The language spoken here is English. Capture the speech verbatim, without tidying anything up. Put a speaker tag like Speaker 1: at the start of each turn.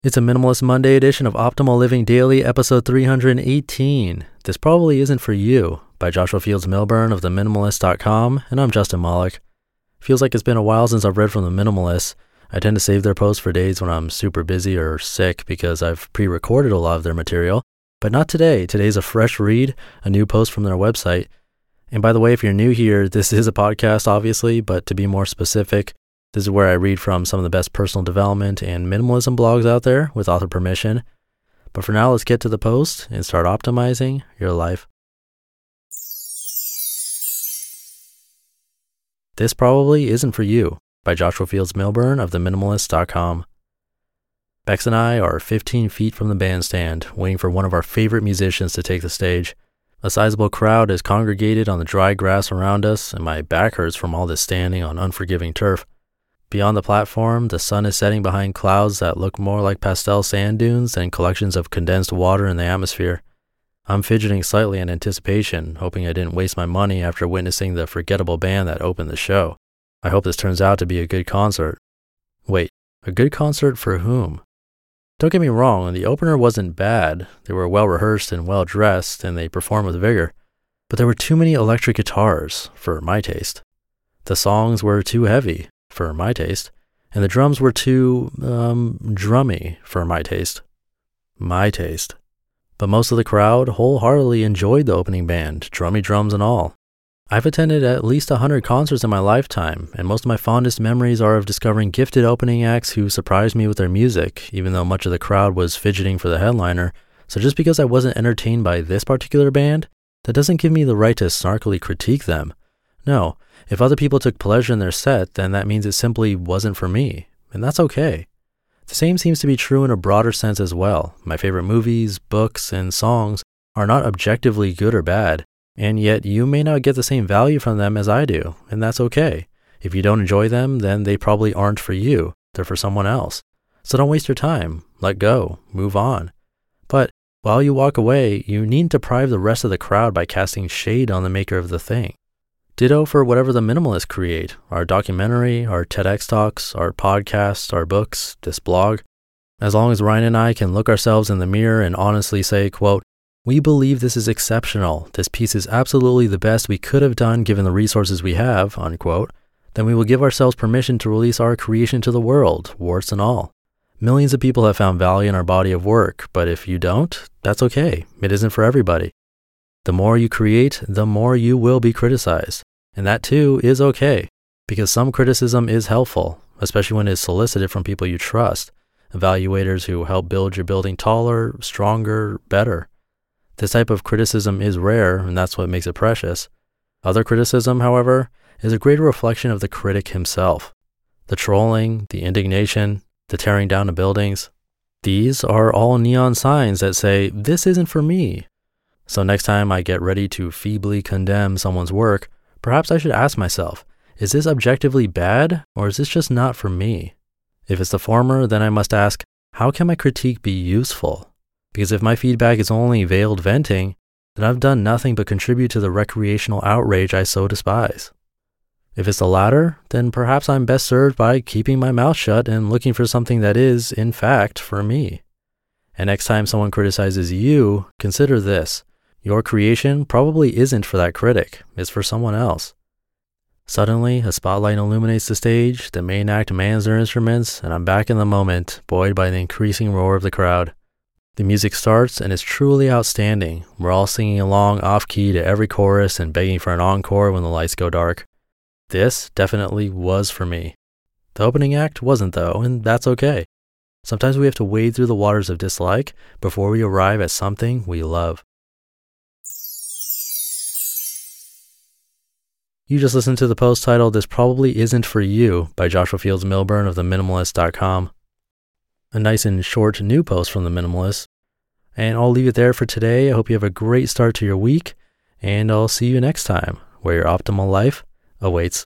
Speaker 1: It's a Minimalist Monday edition of Optimal Living Daily, episode three hundred eighteen. This Probably Isn't For You by Joshua Fields Millburn of the minimalist dot com, and I'm Justin Malik. Feels like it's been a while since I've read from The Minimalist. I tend to save their posts for days when I'm super busy or sick because I've pre-recorded a lot of their material, but not today. Today's a fresh read, a new post from their website. And by the way, if you're new here, this is a podcast, obviously, but to be more specific, this is where I read from some of the best personal development and minimalism blogs out there with author permission. But for now, let's get to the post and start optimizing your life. This Probably Isn't For You by Joshua Fields Millburn of the minimalist dot com. Bex and I are fifteen feet from the bandstand, waiting for one of our favorite musicians to take the stage. A sizable crowd is congregated on the dry grass around us, and my back hurts from all this standing on unforgiving turf. Beyond the platform, the sun is setting behind clouds that look more like pastel sand dunes than collections of condensed water in the atmosphere. I'm fidgeting slightly in anticipation, hoping I didn't waste my money after witnessing the forgettable band that opened the show. I hope this turns out to be a good concert. Wait, a good concert for whom? Don't get me wrong, the opener wasn't bad. They were well rehearsed and well dressed, and they performed with vigor. But there were too many electric guitars, for my taste. The songs were too heavy, for my taste, and the drums were too, um, drummy, for my taste. My taste. But most of the crowd wholeheartedly enjoyed the opening band, drummy drums and all. I've attended at least a hundred concerts in my lifetime, and most of my fondest memories are of discovering gifted opening acts who surprised me with their music, even though much of the crowd was fidgeting for the headliner. So just because I wasn't entertained by this particular band, that doesn't give me the right to snarkily critique them. No, if other people took pleasure in their set, then that means it simply wasn't for me, and that's okay. The same seems to be true in a broader sense as well. My favorite movies, books, and songs are not objectively good or bad, and yet you may not get the same value from them as I do, and that's okay. If you don't enjoy them, then they probably aren't for you. They're for someone else. So don't waste your time. Let go. Move on. But while you walk away, you needn't deprive the rest of the crowd by casting shade on the maker of the thing. Ditto for whatever the minimalists create, our documentary, our TEDx talks, our podcasts, our books, this blog. As long as Ryan and I can look ourselves in the mirror and honestly say, quote, "We believe this is exceptional. This piece is absolutely the best we could have done given the resources we have," unquote, then we will give ourselves permission to release our creation to the world, warts and all. Millions of people have found value in our body of work, but if you don't, that's okay. It isn't for everybody. The more you create, the more you will be criticized. And that too is okay, because some criticism is helpful, especially when it's solicited from people you trust, evaluators who help build your building taller, stronger, better. This type of criticism is rare, and that's what makes it precious. Other criticism, however, is a greater reflection of the critic himself. The trolling, the indignation, the tearing down of buildings. These are all neon signs that say, this isn't for me. So next time I get ready to feebly condemn someone's work, perhaps I should ask myself, is this objectively bad, or is this just not for me? If it's the former, then I must ask, how can my critique be useful? Because if my feedback is only veiled venting, then I've done nothing but contribute to the recreational outrage I so despise. If it's the latter, then perhaps I'm best served by keeping my mouth shut and looking for something that is, in fact, for me. And next time someone criticizes you, consider this. Your creation probably isn't for that critic. It's for someone else. Suddenly, a spotlight illuminates the stage, the main act mans their instruments, and I'm back in the moment, buoyed by the increasing roar of the crowd. The music starts, and it's truly outstanding. We're all singing along off-key to every chorus and begging for an encore when the lights go dark. This definitely was for me. The opening act wasn't, though, and that's okay. Sometimes we have to wade through the waters of dislike before we arrive at something we love. You just listened to the post titled, This Probably Isn't For You by Joshua Fields Millburn of the minimalist dot com. A nice and short new post from The Minimalist. And I'll leave it there for today. I hope you have a great start to your week, and I'll see you next time, where your optimal life awaits.